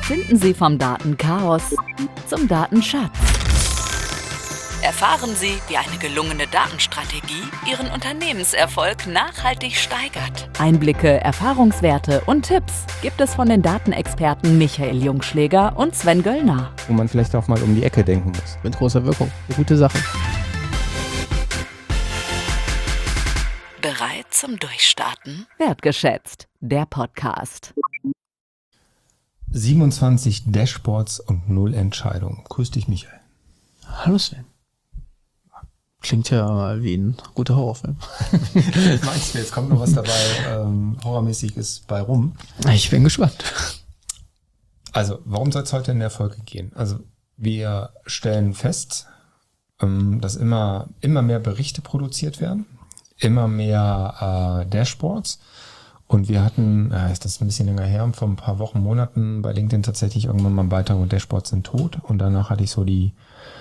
Finden Sie vom Datenchaos zum Datenschatz. Erfahren Sie, wie eine gelungene Datenstrategie Ihren Unternehmenserfolg nachhaltig steigert. Einblicke, Erfahrungswerte und Tipps gibt es von den Datenexperten Michael Jungschläger und Sven Göllner. Wo man vielleicht auch mal um die Ecke denken muss. Mit großer Wirkung. Eine gute Sache. Bereit zum Durchstarten? Wertgeschätzt, der Podcast. 27 Dashboards und 0 Entscheidungen. Grüß dich, Michael. Hallo Sven. Klingt ja mal wie ein guter Horrorfilm. Meinst du, jetzt kommt noch was dabei Horrormäßiges bei rum? Ich bin gespannt. Also, warum soll es heute in der Folge gehen? Also, wir stellen fest, dass immer mehr Berichte produziert werden, immer mehr Dashboards. Und wir hatten, ist das ein bisschen länger her, vor ein paar Wochen, Monaten bei LinkedIn tatsächlich irgendwann mal einen Beitrag und Dashboards sind tot. Und danach hatte ich so die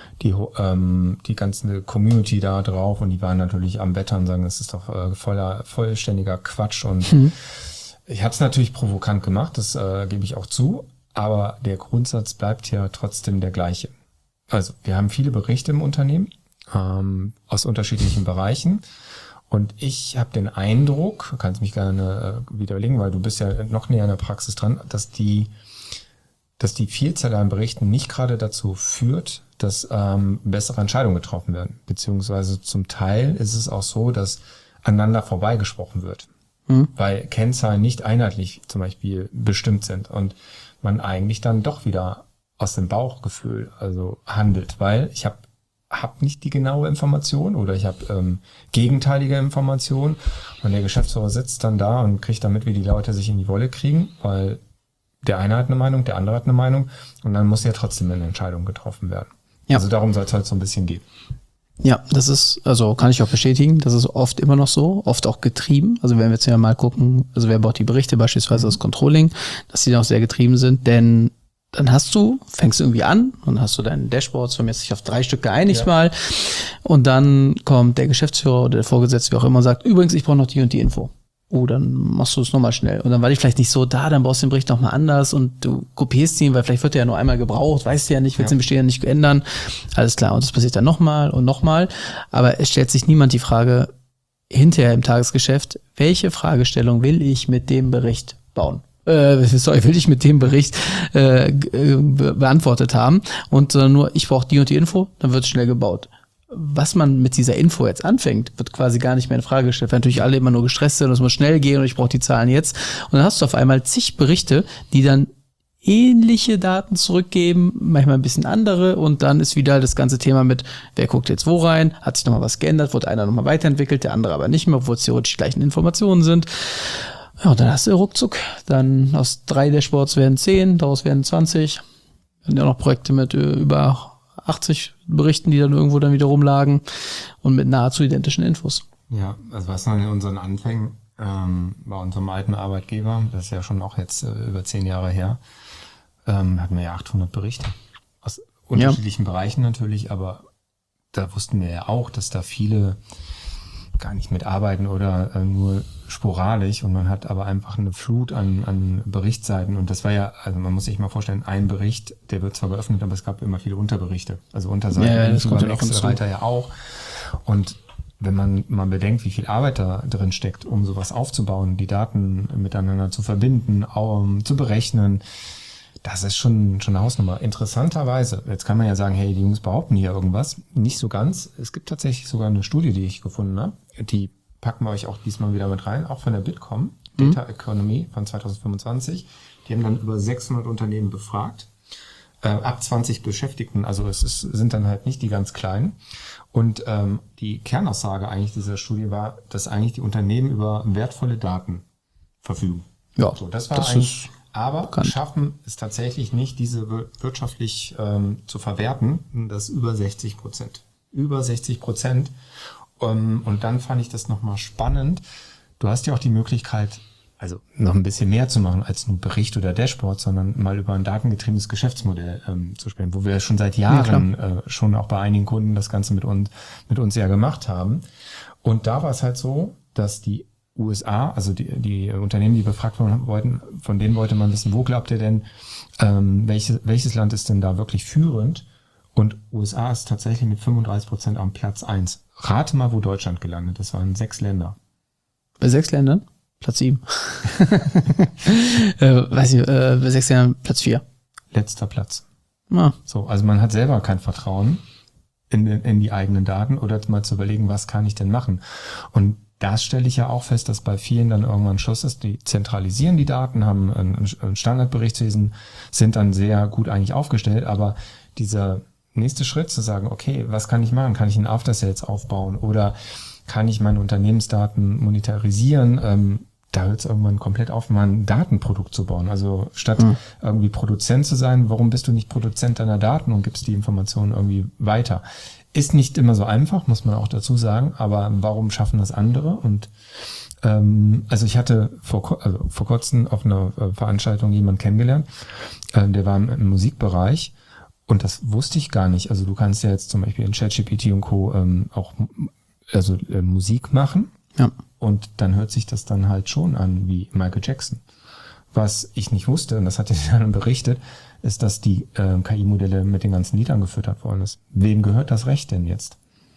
ganze Community da drauf und die waren natürlich am Wettern und sagen, das ist doch vollständiger Quatsch. Und ich habe es natürlich provokant gemacht, das gebe ich auch zu, aber der Grundsatz bleibt ja trotzdem der gleiche. Also wir haben viele Berichte im Unternehmen aus unterschiedlichen Bereichen. Und ich habe den Eindruck, du kannst mich gerne widerlegen, weil du bist ja noch näher an der Praxis dran, dass die Vielzahl an Berichten nicht gerade dazu führt, dass bessere Entscheidungen getroffen werden. Beziehungsweise zum Teil ist es auch so, dass aneinander vorbeigesprochen wird, weil Kennzahlen nicht einheitlich zum Beispiel bestimmt sind und man eigentlich dann doch wieder aus dem Bauchgefühl also handelt, weil ich habe nicht die genaue Information oder ich habe gegenteilige Informationen und der Geschäftsführer sitzt dann da und kriegt damit, wie die Leute sich in die Wolle kriegen, weil der eine hat eine Meinung, der andere hat eine Meinung und dann muss ja trotzdem eine Entscheidung getroffen werden. Ja. Also darum soll es heute so ein bisschen gehen. Ja, das ist, also kann ich auch bestätigen, das ist oft immer noch so, oft auch getrieben. Also wenn wir jetzt ja mal gucken, also wer baut die Berichte, beispielsweise das Controlling, dass die dann auch sehr getrieben sind, denn dann fängst du irgendwie an und hast du deine Dashboards, wir haben jetzt sich auf 3 Stück geeinigt mal und dann kommt der Geschäftsführer oder der Vorgesetzte, wie auch immer, und sagt, übrigens, ich brauche noch die und die Info. Oh, dann machst du es nochmal schnell. Und dann war die vielleicht nicht so da, dann brauchst du den Bericht nochmal anders und du kopierst ihn, weil vielleicht wird der ja nur einmal gebraucht, weißt du ja nicht, willst den Bestehenden nicht ändern. Alles klar, und das passiert dann nochmal und nochmal. Aber es stellt sich niemand die Frage hinterher im Tagesgeschäft, welche Fragestellung will ich mit dem Bericht bauen? Will ich mit dem Bericht beantwortet haben und nur, ich brauche die und die Info, dann wird es schnell gebaut. Was man mit dieser Info jetzt anfängt, wird quasi gar nicht mehr in Frage gestellt, weil natürlich alle immer nur gestresst sind und es muss schnell gehen und ich brauche die Zahlen jetzt. Und dann hast du auf einmal zig Berichte, die dann ähnliche Daten zurückgeben, manchmal ein bisschen andere und dann ist wieder das ganze Thema mit, wer guckt jetzt wo rein, hat sich nochmal was geändert, wurde einer nochmal weiterentwickelt, der andere aber nicht mehr, obwohl es theoretisch die gleichen Informationen sind. Ja, und dann hast du ruckzuck, dann aus 3 Dashboards werden 10, daraus werden 20. Und ja noch Projekte mit über 80 Berichten, die dann irgendwo dann wieder rumlagen und mit nahezu identischen Infos. Ja, also was noch in unseren Anfängen bei unserem alten Arbeitgeber, das ist ja schon auch jetzt über 10 Jahre her, hatten wir ja 800 Berichte aus unterschiedlichen Bereichen natürlich, aber da wussten wir ja auch, dass da viele gar nicht mitarbeiten oder nur sporadisch und man hat aber einfach eine Flut an Berichtsseiten und das war ja, also man muss sich mal vorstellen, ein Bericht, der wird zwar geöffnet, aber es gab immer viele Unterberichte, also Unterseiten, das kommt ja noch weiter ja auch und wenn man mal bedenkt, wie viel Arbeit da drin steckt, um sowas aufzubauen, die Daten miteinander zu verbinden, zu berechnen, das ist schon eine Hausnummer. Interessanterweise, jetzt kann man ja sagen, hey, die Jungs behaupten hier irgendwas. Nicht so ganz. Es gibt tatsächlich sogar eine Studie, die ich gefunden habe. Die packen wir euch auch diesmal wieder mit rein, auch von der Bitkom, Data Economy von 2025. Die haben dann über 600 Unternehmen befragt, ab 20 Beschäftigten. Also sind dann halt nicht die ganz kleinen. Und die Kernaussage eigentlich dieser Studie war, dass eigentlich die Unternehmen über wertvolle Daten verfügen. Ja, so, das war das eigentlich... Aber bekannt. schaffen es tatsächlich nicht, diese wirtschaftlich zu verwerten. Das über 60%. Über 60%. Und dann fand ich das nochmal spannend. Du hast ja auch die Möglichkeit, also noch ein bisschen mehr zu machen als nur Bericht oder Dashboard, sondern mal über ein datengetriebenes Geschäftsmodell zu sprechen, wo wir schon seit Jahren schon auch bei einigen Kunden das Ganze mit uns ja gemacht haben. Und da war es halt so, dass die USA, also die Unternehmen, die befragt wurden, von denen wollte man wissen, wo glaubt ihr denn, welches Land ist denn da wirklich führend? Und USA ist tatsächlich mit 35% am Platz 1. Rate mal, wo Deutschland gelandet ist. Das waren 6 Länder. Bei 6 Ländern? Platz 7. Weiß nicht, bei 6 Ländern Platz 4. Letzter Platz. Ah. So, also man hat selber kein Vertrauen in die eigenen Daten oder mal zu überlegen, was kann ich denn machen? Und das stelle ich ja auch fest, dass bei vielen dann irgendwann Schluss ist. Die zentralisieren die Daten, haben ein Standardberichtswesen, sind dann sehr gut eigentlich aufgestellt, aber dieser nächste Schritt zu sagen, okay, was kann ich machen? Kann ich ein After Sales aufbauen oder kann ich meine Unternehmensdaten monetarisieren? Da hört es irgendwann komplett auf, mal ein Datenprodukt zu bauen. Also statt irgendwie Produzent zu sein, warum bist du nicht Produzent deiner Daten und gibst die Informationen irgendwie weiter? Ist nicht immer so einfach, muss man auch dazu sagen, aber warum schaffen das andere? Und also ich hatte vor kurzem auf einer Veranstaltung jemanden kennengelernt, der war im Musikbereich und das wusste ich gar nicht. Also du kannst ja jetzt zum Beispiel in ChatGPT und Co. auch Musik machen. Ja. Und dann hört sich das dann halt schon an wie Michael Jackson. Was ich nicht wusste, und das hat er dann berichtet, ist, dass die KI-Modelle mit den ganzen Liedern gefüttert worden ist. Wem gehört das Recht denn jetzt?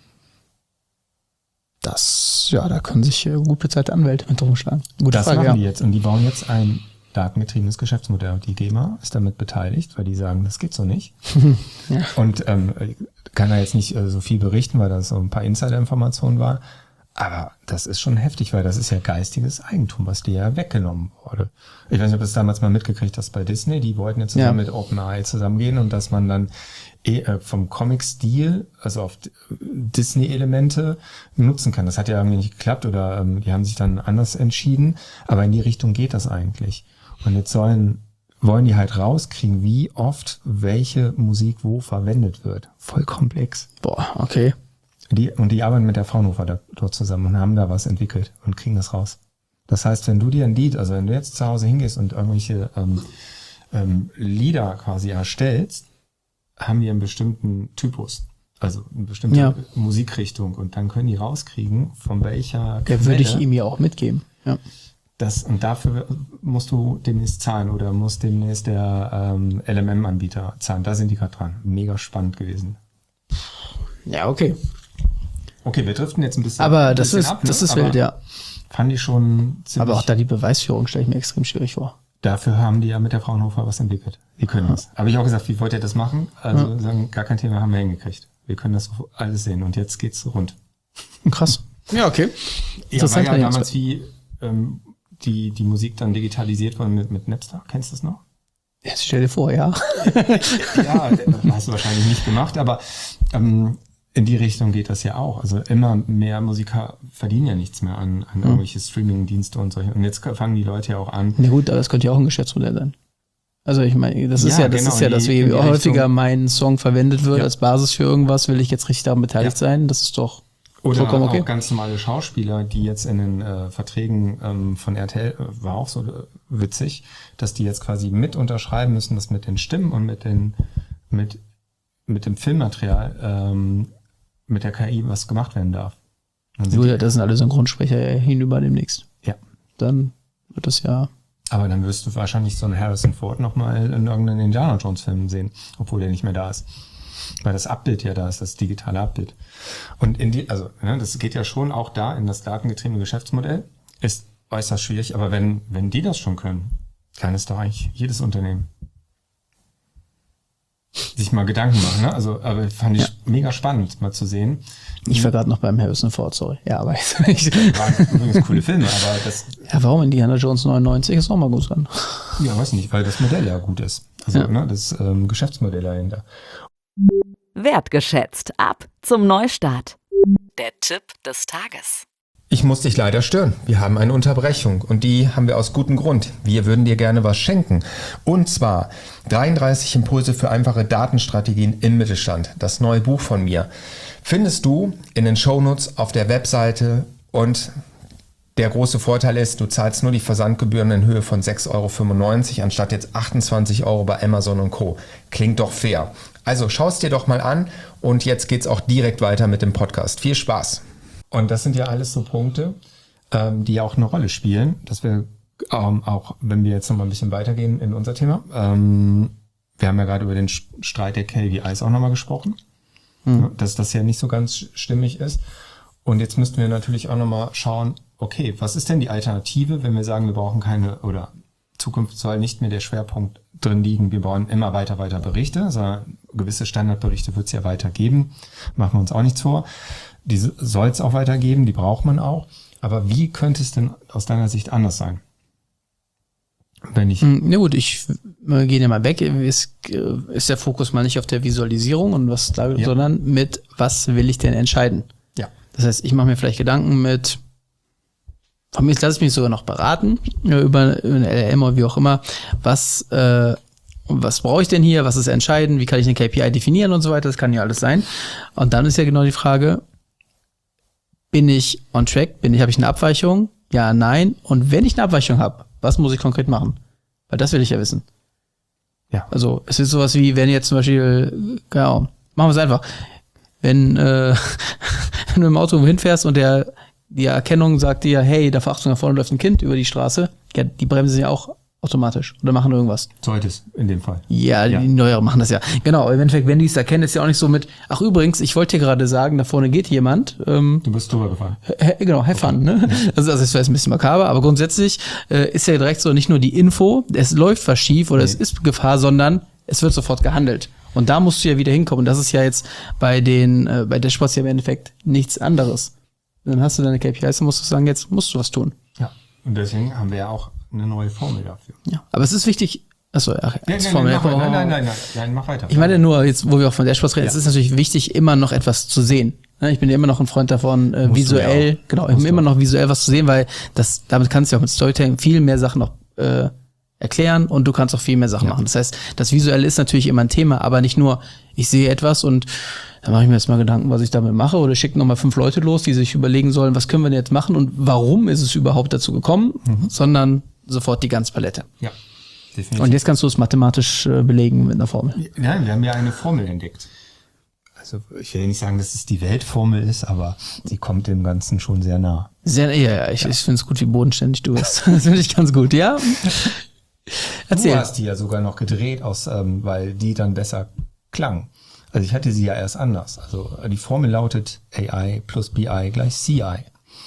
Da können sich gut bezahlte Anwälte mit rumschlagen. Gute Das Frage, machen die jetzt. Und die bauen jetzt ein datengetriebenes Geschäftsmodell. Und die GEMA ist damit beteiligt, weil die sagen, das geht so nicht. Ja. Und kann da jetzt nicht so viel berichten, weil das so ein paar Insider-Informationen war. Aber das ist schon heftig, weil das ist ja geistiges Eigentum, was dir ja weggenommen wurde. Ich weiß nicht, ob du es damals mal mitgekriegt hast bei Disney. Die wollten jetzt zusammen mit OpenAI zusammengehen und dass man dann vom Comic-Stil, also auf Disney-Elemente nutzen kann. Das hat ja irgendwie nicht geklappt oder die haben sich dann anders entschieden. Aber in die Richtung geht das eigentlich. Und jetzt wollen die halt rauskriegen, wie oft welche Musik wo verwendet wird. Voll komplex. Boah, okay. Die arbeiten mit der Fraunhofer dort zusammen und haben da was entwickelt und kriegen das raus. Das heißt, wenn du dir ein Lied, also wenn du jetzt zu Hause hingehst und irgendwelche Lieder quasi erstellst, haben die einen bestimmten Typus, also eine bestimmte Musikrichtung und dann können die rauskriegen, von welcher Quelle. Würde ich ihm ja auch mitgeben. Ja. Und dafür musst du demnächst zahlen oder muss demnächst der LMM-Anbieter zahlen. Da sind die gerade dran. Mega spannend gewesen. Ja, okay. Okay, wir driften jetzt ein bisschen aber das ist wild, ja. Fand ich schon ziemlich. Aber auch da die Beweisführung stelle ich mir extrem schwierig vor. Dafür haben die ja mit der Fraunhofer was entwickelt. Die können das. Habe ich auch gesagt, wie wollt ihr das machen? Also sagen, gar kein Thema, haben wir hingekriegt. Wir können das alles sehen und jetzt geht's rund. Krass. Ja, okay. Ja, war ja damals wie die Musik dann digitalisiert worden mit Napster. Kennst du das noch? Ja, stell dir vor, ja. Ja, das hast du wahrscheinlich nicht gemacht, aber in die Richtung geht das ja auch. Also immer mehr Musiker verdienen ja nichts mehr an irgendwelche Streaming-Dienste und solche. Und jetzt fangen die Leute ja auch an. Na gut, aber das könnte ja auch ein Geschäftsmodell sein. Also ich meine, das ist ja, dass wie häufiger mein Song verwendet wird als Basis für irgendwas, will ich jetzt richtig daran beteiligt sein. Das ist doch vollkommen okay. Auch ganz normale Schauspieler, die jetzt in den Verträgen von RTL, war auch so witzig, dass die jetzt quasi mit unterschreiben müssen, dass mit den Stimmen und mit dem Filmmaterial mit der KI was gemacht werden darf. Julia, das sind alle Synchronsprecher hinüber demnächst. Ja. Dann wird das ja. Aber dann wirst du wahrscheinlich so einen Harrison Ford nochmal in irgendeinem Indiana Jones Film sehen, obwohl der nicht mehr da ist. Weil das Abbild ja da ist, das digitale Abbild. Und das geht ja schon auch da in das datengetriebene Geschäftsmodell. Ist äußerst schwierig, aber wenn die das schon können, kann es doch eigentlich jedes Unternehmen sich mal Gedanken machen, ne? Also, aber fand ich mega spannend, mal zu sehen. Ich war gerade noch beim Harrison Ford, sorry. Ja, aber waren übrigens coole Filme, aber das. Ja, warum Indiana Jones 99 ist auch mal gut dran. Ja, weiß nicht, weil das Modell ja gut ist. Also, das Geschäftsmodell dahinter. Wertgeschätzt. Ab zum Neustart. Der Tipp des Tages. Ich muss dich leider stören. Wir haben eine Unterbrechung und die haben wir aus gutem Grund. Wir würden dir gerne was schenken. Und zwar 33 Impulse für einfache Datenstrategien im Mittelstand. Das neue Buch von mir. Findest du in den Shownotes auf der Webseite und der große Vorteil ist, du zahlst nur die Versandgebühren in Höhe von 6,95 € anstatt jetzt 28 € bei Amazon und Co. Klingt doch fair. Also schau es dir doch mal an und jetzt geht's auch direkt weiter mit dem Podcast. Viel Spaß! Und das sind ja alles so Punkte. die ja auch eine Rolle spielen, dass wir auch, wenn wir jetzt noch mal ein bisschen weitergehen in unser Thema, wir haben ja gerade über den Streit der KPIs auch nochmal gesprochen, dass das ja nicht so ganz stimmig ist. Und jetzt müssten wir natürlich auch nochmal schauen, okay, was ist denn die Alternative, wenn wir sagen, wir brauchen keine, oder Zukunft soll nicht mehr der Schwerpunkt drin liegen, wir bauen immer weiter Berichte, sondern gewisse Standardberichte wird es ja weiter geben, machen wir uns auch nichts vor. Die soll es auch weitergeben, die braucht man auch. Aber wie könnte es denn aus deiner Sicht anders sein? Wenn ich Na gut, ich gehe ja mal weg. Ist der Fokus mal nicht auf der Visualisierung und was da, sondern mit, was will ich denn entscheiden? Ja. Das heißt, ich mache mir vielleicht Gedanken mit, von mir lasse ich mich sogar noch beraten, über eine LLM oder wie auch immer, was brauche ich denn hier, was ist entscheidend, wie kann ich eine KPI definieren und so weiter, das kann ja alles sein. Und dann ist ja genau die Frage, bin ich on track, habe ich eine Abweichung? Ja, nein. Und wenn ich eine Abweichung habe, was muss ich konkret machen? Weil das will ich ja wissen. Ja. Also es ist sowas wie, wenn jetzt zum Beispiel, genau, machen wir es einfach, wenn du im Auto hinfährst und die Erkennung sagt dir, hey, da Achtung, da vorne läuft ein Kind über die Straße, ja, die bremsen ja auch automatisch oder machen irgendwas. sollte es in dem Fall. Ja, die Neueren machen das ja. Genau, aber im Endeffekt, wenn die es erkennen, ist ja auch nicht so mit, ach übrigens, ich wollte dir gerade sagen, da vorne geht jemand. Du bist drüber gefahren. Genau, have fun, ne? Also das ist ein bisschen makaber, aber grundsätzlich ist ja direkt so nicht nur die Info, es läuft was schief oder es ist Gefahr, sondern es wird sofort gehandelt. Und da musst du ja wieder hinkommen. Und das ist ja jetzt bei Dashboards ja im Endeffekt nichts anderes. Dann hast du deine KPIs, dann musst du sagen, jetzt musst du was tun. Ja. Und deswegen haben wir ja auch eine neue Formel dafür. Ja. Aber es ist wichtig, Nein, mach weiter. Ich meine nur, jetzt, wo wir auch von Dashboards reden, es ist natürlich wichtig, immer noch etwas zu sehen. Ich bin ja immer noch ein Freund davon, visuell, immer noch visuell was zu sehen, weil damit kannst du auch mit Storytelling viel mehr Sachen noch erklären und du kannst auch viel mehr Sachen machen. Das heißt, das Visuelle ist natürlich immer ein Thema, aber nicht nur, ich sehe etwas und dann mache ich mir jetzt mal Gedanken, was ich damit mache, oder schicke nochmal 5 Leute los, die sich überlegen sollen, was können wir denn jetzt machen und warum ist es überhaupt dazu gekommen, sondern sofort die ganze Palette. Ja, definitiv. Und jetzt kannst du es mathematisch belegen mit einer Formel. Nein, wir haben ja eine Formel entdeckt. Also ich will nicht sagen, dass es die Weltformel ist, aber sie kommt dem Ganzen schon sehr nah. Ich finde es gut, wie bodenständig du bist. Das finde ich ganz gut, ja? Erzähl. Du hast die ja sogar noch gedreht, weil die dann besser klang. Also ich hatte sie ja erst anders. Also die Formel lautet AI plus BI gleich CI.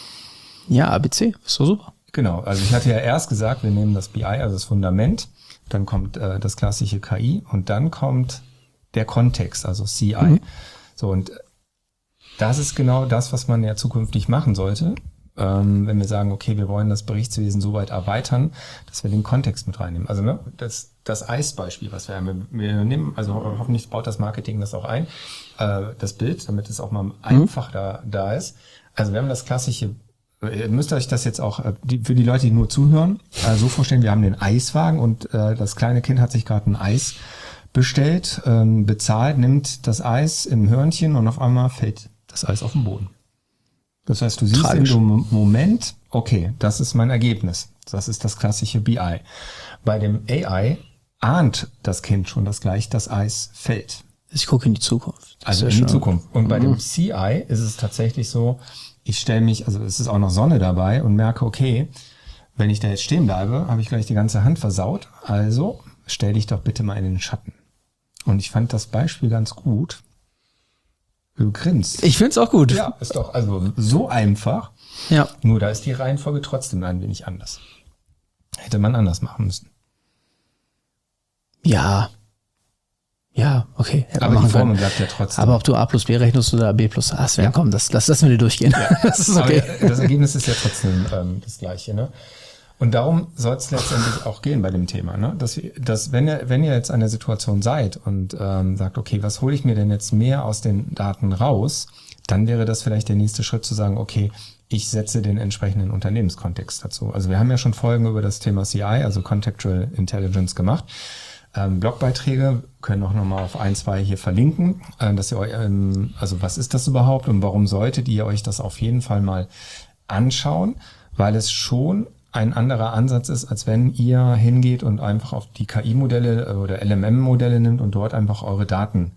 Ja, ABC, ist so super. Genau, also ich hatte ja erst gesagt, wir nehmen das BI, also das Fundament, dann kommt das klassische KI und dann kommt der Kontext, also CI. So, und das ist genau das, was man ja zukünftig machen sollte, wenn wir sagen, okay, wir wollen das Berichtswesen so weit erweitern, dass wir den Kontext mit reinnehmen. Also das Eisbeispiel, was wir nehmen, also hoffentlich baut das Marketing das auch ein, das Bild, damit es auch mal einfach da ist. Also wir haben das klassische, ihr müsst euch das jetzt auch für die Leute, die nur zuhören, so vorstellen, wir haben den Eiswagen und das kleine Kind hat sich gerade ein Eis bestellt, bezahlt, nimmt das Eis im Hörnchen und auf einmal fällt das Eis auf den Boden. Das heißt, du siehst Tragisch. in dem Moment, okay, das ist mein Ergebnis. Das ist das klassische BI. Bei dem AI ahnt das Kind schon, dass gleich das Eis fällt. Ich gucke in die Zukunft. Also in die Zukunft. Und bei dem CI ist es tatsächlich so, ich stelle mich, also es ist auch noch Sonne dabei und merke, okay, wenn ich da jetzt stehen bleibe, habe ich gleich die ganze Hand versaut. Also stell dich doch bitte mal in den Schatten. Und ich fand das Beispiel ganz gut. Du grinst. Ich finde es auch gut. Ja, ist doch also so einfach. Ja. Nur da ist die Reihenfolge trotzdem ein wenig anders. Hätte man anders machen müssen. Ja. Ja, okay. Aber die Formel bleibt ja trotzdem. Aber ob du A plus B rechnest oder B plus A, Sven, komm, das lassen wir dir durchgehen. Ja. Das ist okay. Aber das Ergebnis ist ja trotzdem das Gleiche, ne? Und darum soll es letztendlich auch gehen bei dem Thema, ne? Dass wenn ihr jetzt an der Situation seid und sagt, okay, was hole ich mir denn jetzt mehr aus den Daten raus, dann wäre das vielleicht der nächste Schritt zu sagen, okay, ich setze den entsprechenden Unternehmenskontext dazu. Also wir haben ja schon Folgen über das Thema CI, also Contextual Intelligence gemacht. Blogbeiträge können auch nochmal auf 1, 2 hier verlinken, dass ihr euch, also was ist das überhaupt und warum solltet ihr euch das auf jeden Fall mal anschauen, weil es schon ein anderer Ansatz ist, als wenn ihr hingeht und einfach auf die KI-Modelle oder LMM-Modelle nimmt und dort einfach eure Daten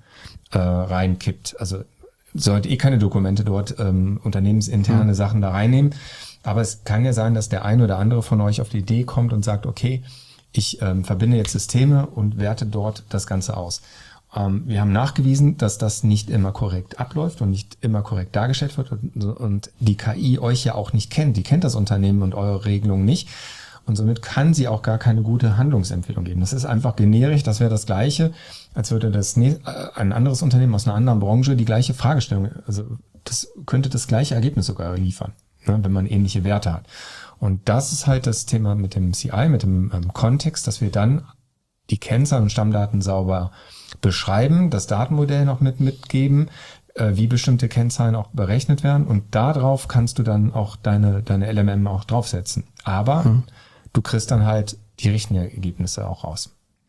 reinkippt. Also sollt keine Dokumente dort, unternehmensinterne Sachen da reinnehmen. Aber es kann ja sein, dass der ein oder andere von euch auf die Idee kommt und sagt, okay, ich verbinde jetzt Systeme und werte dort das Ganze aus. Wir haben nachgewiesen, dass das nicht immer korrekt abläuft und nicht immer korrekt dargestellt wird und die KI euch ja auch nicht kennt. Die kennt das Unternehmen und eure Regelung nicht und somit kann sie auch gar keine gute Handlungsempfehlung geben. Das ist einfach generisch, das wäre das Gleiche, als würde ein anderes Unternehmen aus einer anderen Branche die gleiche Fragestellung, also das könnte das gleiche Ergebnis sogar liefern, ne, wenn man ähnliche Werte hat. Und das ist halt das Thema mit dem CI, mit dem Kontext, dass wir dann die Kennzahlen und Stammdaten sauber beschreiben, das Datenmodell noch mitgeben, wie bestimmte Kennzahlen auch berechnet werden und darauf kannst du dann auch deine LMM auch draufsetzen. Aber du kriegst dann halt die richtigen Ergebnisse auch raus.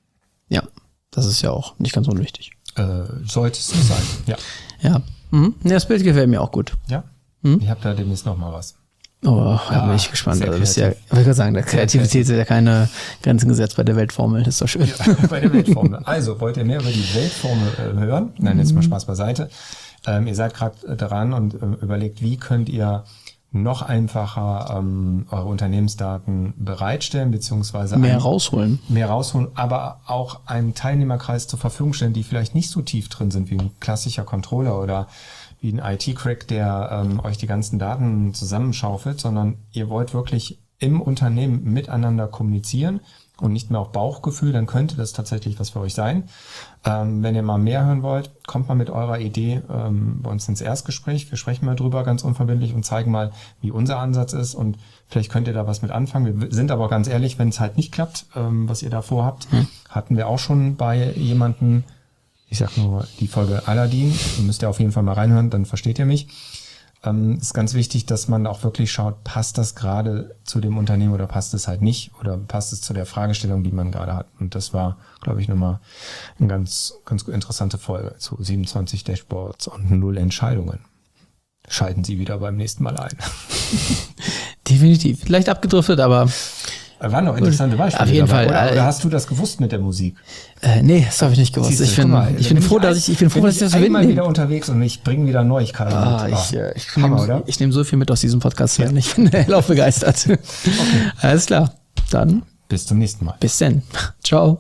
Ja, das ist ja auch nicht ganz unwichtig. Sollte es nicht sein, ja. Ja, ja, das Bild gefällt mir auch gut. Ja, ich habe da demnächst noch mal was. Oh, da bin ich gespannt. Also bist ja, ich wollte gerade sagen, der Kreativität sind ja keine Grenzen gesetzt bei der Weltformel. Das ist doch schön. Ja, bei der Weltformel. Also, wollt ihr mehr über die Weltformel hören? Nein, jetzt mal Spaß beiseite. Ihr seid gerade dran und überlegt, wie könnt ihr noch einfacher eure Unternehmensdaten bereitstellen, beziehungsweise mehr rausholen, aber auch einen Teilnehmerkreis zur Verfügung stellen, die vielleicht nicht so tief drin sind wie ein klassischer Controller oder wie ein IT-Crack, der euch die ganzen Daten zusammenschaufelt, sondern ihr wollt wirklich im Unternehmen miteinander kommunizieren und nicht mehr auf Bauchgefühl, dann könnte das tatsächlich was für euch sein. Wenn ihr mal mehr hören wollt, kommt mal mit eurer Idee bei uns ins Erstgespräch. Wir sprechen mal drüber ganz unverbindlich und zeigen mal, wie unser Ansatz ist und vielleicht könnt ihr da was mit anfangen. Wir sind aber ganz ehrlich, wenn es halt nicht klappt, was ihr da vorhabt, hatten wir auch schon bei jemandem. Ich sag nur die Folge Aladdin, müsst ihr auf jeden Fall mal reinhören, dann versteht ihr mich. Ist ganz wichtig, dass man auch wirklich schaut, passt das gerade zu dem Unternehmen oder passt es halt nicht oder passt es zu der Fragestellung, die man gerade hat. Und das war, glaube ich, nochmal eine ganz interessante Folge zu 27 Dashboards und 0 Entscheidungen. Schalten Sie wieder beim nächsten Mal ein. Definitiv. Vielleicht abgedriftet, aber... Waren noch interessante Beispiele. Auf jeden Fall. Oder hast du das gewusst mit der Musik? Nee, das habe ich nicht gewusst. Ich bin froh, dass ich das einmal wieder unterwegs und ich bringe wieder Neuigkeiten mit. Ich nehme so viel mit aus diesem Podcast hier. Ich bin hellauf begeistert. Okay. Alles klar. Dann bis zum nächsten Mal. Bis dann. Ciao.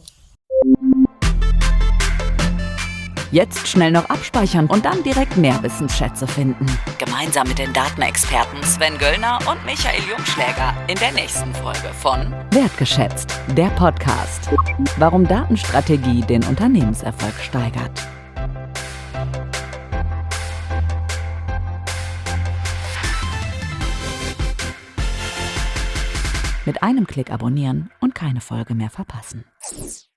Jetzt schnell noch abspeichern und dann direkt mehr Wissensschätze finden. Gemeinsam mit den Datenexperten Sven Göllner und Michael Jungschläger in der nächsten Folge von Wertgeschätzt, der Podcast. Warum Datenstrategie den Unternehmenserfolg steigert. Mit einem Klick abonnieren und keine Folge mehr verpassen.